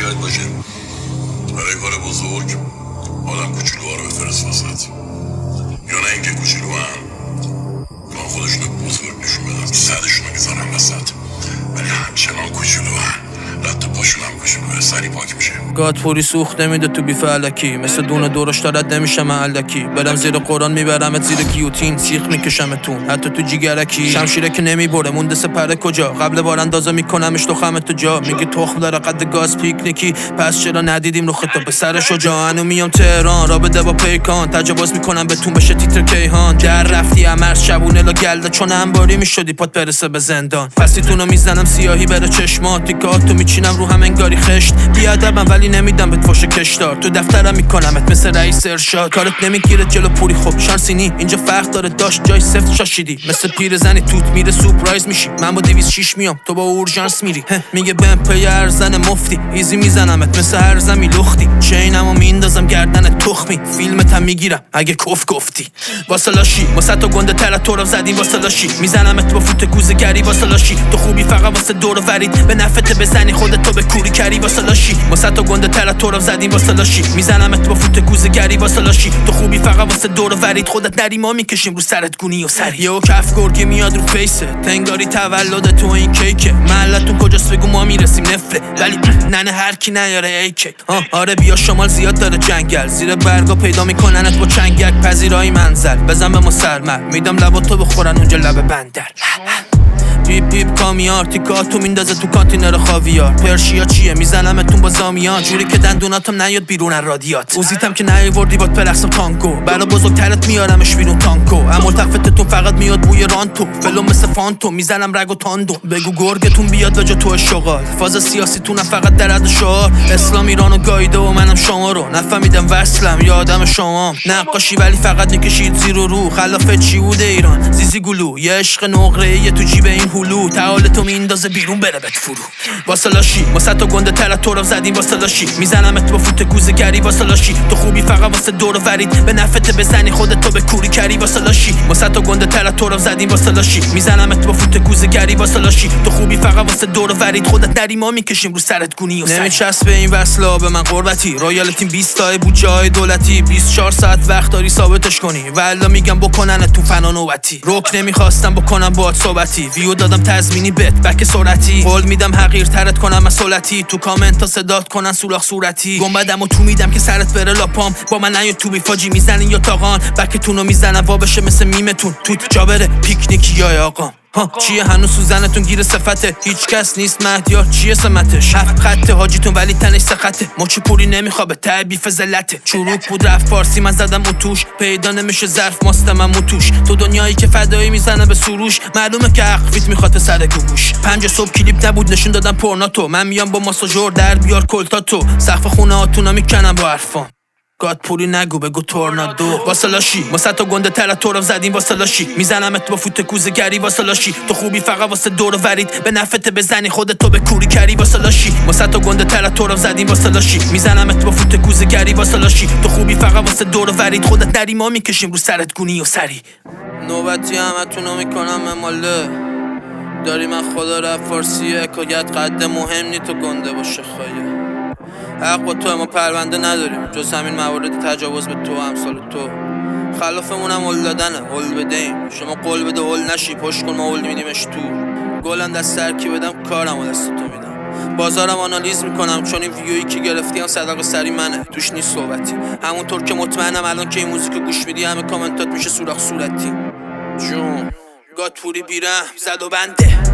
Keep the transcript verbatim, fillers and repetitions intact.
یاد باشه برای کار بزرگ آدم کوچولوها رو بفرست وسط، یا نه اینکه کوچولوها کار خودشون رو بزرگ نشون بدن، صدشون رو میذارن وسط ولی همچنان کوچولوها، رد پاشون هم کوچولوه، سری پاک میشه. گادپوری سوخت نمیده تو بیف علکی، مثل دونه دورش دارد نمیشه من علکی. برم زیر قرآن میبرمت زیر گیوتین، سیخ میکشمتون حتی تو جیگرکی. شمشیره که نمیبره مونده سپره کجا، قبل بار اندازه میکنمش تو خمه تو جا. میگه تخم داره قد گاز پیکنیکی، پس چرا ندیدیم رو خطا به سر شجاعن. و میام تهران را بده با پیکان، تجاوز میکنم بهتون بشه تیتر کیهان. در رفتی امرز شبونه لا گلده، چون انباری میشدی پات برسه به زندان. پستیتونو میزنم سیاهی بره چشمات، تیکاتو میچینم رو هم انگاری خشت. بیادبم ولی نمیدم بهت فوش کشدار، تو دفترم میکنمت مثل رئیس ارشاد. کارت نمیگیره جلو پوری خب شانسی نی، اینجا فرق داره داشت جای سفت شاشیدی. مثل پیر زنی توت میره سورپرایز میشی، من با دویست شیش میام تو با اورژانس میری. میگه بهم پی ارزن مفتی، ایزی میزنمت مثل هر زمی لختی. چینمو میندازم گردن تخمی، فیلمتم میگیرم اگه کف گفتی. واسه لاشی واسه تو گنده تر تو رو زدیم، واسه لاشی میزنمت با فوت کوزه‌گری. واسه لاشی تو خوبی فقط واسه دور و ورید، به نفعت بزنی خودت تو به کوری کری. واسه لاشی واسه تو گنده تر تو رو زدیم، واسه لاشی میزنمت با فوت کوزه‌گری. واسه لاشی تو خوبی فقط واسه دور و ورید، خودت نری ما میکشیم رو سرت گونی و سری. یهو کف گرگی میاد رو فیسه، تنگاری تولد تو این کیکه. محلتون کجاست بگو ما میرسیم نفره، ولی ننه هر کی نیاره ایکه. آره بیا شمال زیاد داره جنگل، زیر برگا پیدا میکننت با چنگک. پذیرایی منزل بزن به ما سرمر، میدم لبا تو بخورن اونجا لب بندر. پیپ پیپ کامیار تیکاتو میندازه تو کانتینر خاویار. پرشیا چیه میزنمتون با زامیان، جوری که دندوناتم نیاد بیرون از رادیات. اوزیتم که نیوردی باد پرقصم تانگو، برا بزرگترت میارمش بیرون تانکو. اما تفتتون فقط میاد بوی رانتو، فلو مثل فانتو میزنم رگ و تاندو. بگو گرگتون بیاد بجا تو شغال، فاز سیاسیتونم فقط درد شعار. اسلام ایرانو گایده و منم شما رو نفهمیدم وصلم یا آدم شمام. نقاشی ولی فقط نکشید زیر و رو، خلاف چی بوده ایران زیزی گلو. یه عشق نقره‌ای تو جیب این هلو، تعال تو میندازه بیرون بره بهت فرو. واسه لاشی واسه تو گنده تر تو رو زدیم، واسه لاشی میزنمت با فوت کوزه‌گری. واسه لاشی تو خوبی فقط واسه دور و ورید، به نفعت بزنی خودت تو به کوری کری. واسه لاشی واسه تو گنده تر تو رو زدیم، واسه لاشی میزنمت با فوت کوزه‌گری. واسه لاشی تو خوبی فقط واسه دور و ورید، خودت نری ما میکشیم رو سرت گونی و سری. نمیچسبه این وصلا به من قربتی، رویالتیم بیست تا بود جای دولتی. بیست و چهار ساعت وقت داری ثابتش کنی، والله میگم بکنن تو فنا نوبتی. روک نمیخواستم بکنم باهات صحبتی، ویو دادم تضمینی بت بک سرعتی. قول میدم حقیر ترت کنم مسئولتی، تو کامنت تا صدات کنن سولاخ صورتی. گنبدم و تو میدم که سرت بره لاپام، با من نیا تو بیفاجی میزنین یا تاقان. بکتونو میزنن وا بشه مثل میمتون، توت جا بره پیکنیکی یا آقام. ها چیه هنوز سوزنتون گیر صفته، هیچ کس نیست مهدیار چیه سمتش. هفت خطه حاجیتون ولی تنش سخته، مچی پوری نمیخواد به تعبیف زلته. چروک بود رفت فارسی من زدم اون توش، پیدا نمیشه ظرف ماست من موتوش. تو دنیایی که فدایی میزنه به سروش، معلومه که عقفیت میخواد سر گوش. پنج صبح کلیپ نبود نشون دادم پورناتو، من میام با ماساژور در بیار کلتاتو. سقف خونه هاتونا میکنم با حرفام، گادپوری نگو بگو تورنادو. واسه لاشی واسه تو گنده تر تو رو زدیم، واسه لاشی میزنمت با فوت کوزه‌گری. واسه لاشی تو خوبی فقط واسه دور و ورید، به نفعت بزنی خودت تو به کوری کری. واسه لاشی واسه تو گنده تر تو رو زدیم، واسه لاشی میزنمت با فوت کوزه‌گری. واسه لاشی تو خوبی فقط واسه دور و ورید، خودت نری ما میکشیم رو سرت گونی و سری. نوبتی همتونو میکنم مماله، داری من خدا رفت فارسی حکایت قد مهم نی تو گنده باشه خواهیه. حق با تو اما پرونده نداریم جز همین موارد تجاوز به تو امثال تو. خلافمونم هل دادنه، هل بدهیم شما قول بده هل نشی، پشت کن ما هل میدیمش تو. گلم دست هرکی بدم کارم و دست تو میدم. بازارم آنالیز میکنم چون این ویویی که گرفتی هم صدقه سری منه، توش نیست صحبتی. همونطور که مطمئنم الان که این موزیکو گوش میدی همه کامنتات میشه سوراخ صورتی. جون گادپوری بیرم زد و بنده.